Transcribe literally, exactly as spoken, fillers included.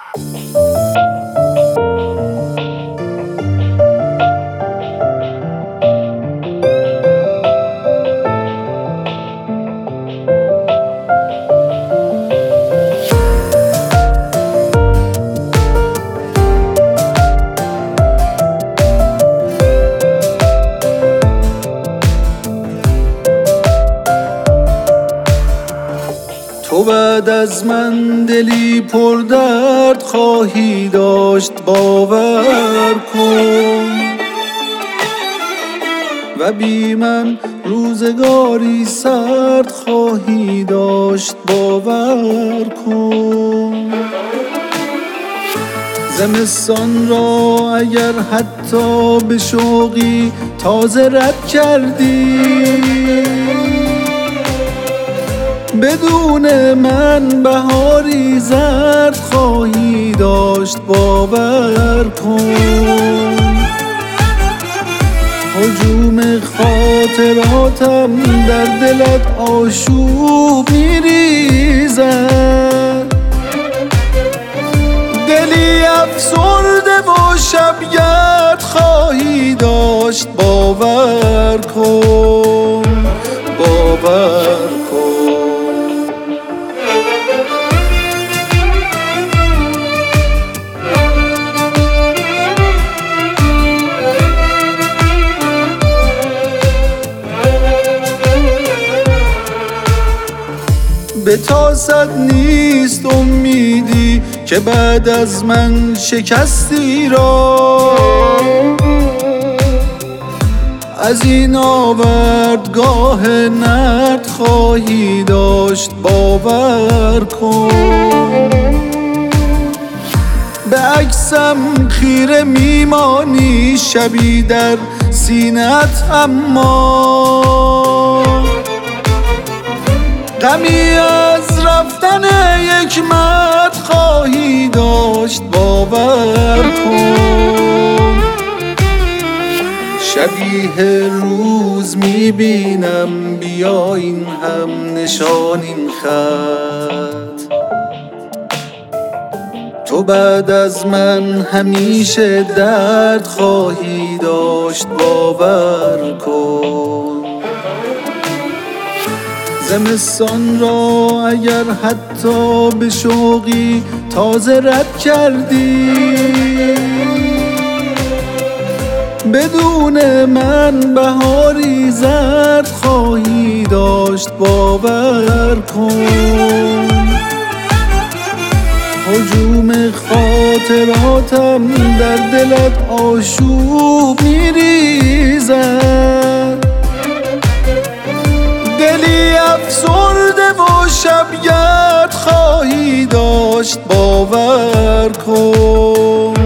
تو بعد از من دلی پر درد خواهی داشت، باور کن. و بی من روزگاری سرد خواهی داشت، باور کن. زمستان را اگر حتی به شوقی تازه رد کردی، بدون من بهاری زرد خواهی داشت، باور کن. هجوم خاطراتم در دلت آشوب میریزد، دلی افسرده و شبگرد خواهی داشت، باور کن، باور کن. به تاست نیست امیدی که بعد از من شکستی را، از این آوردگاه نرد خواهی داشت، باور کن. به عکسم خیره میمانی شبی در سینه‌ات، اما غمی از رفتن یک مرد خواهی داشت، باور کن. شبیه روز میبینم بیا این هم نشان این خط، تو بعد از من همیشه درد خواهی داشت، باور کن. زمستان را اگر حتی به شوقی تازه رد کردی، بدون من بهاری زرد خواهی داشت، باور کن. هجوم خاطراتم در دلت آشوب میریزد، دلی افسرده و شبگرد خواهی داشت، باور کن.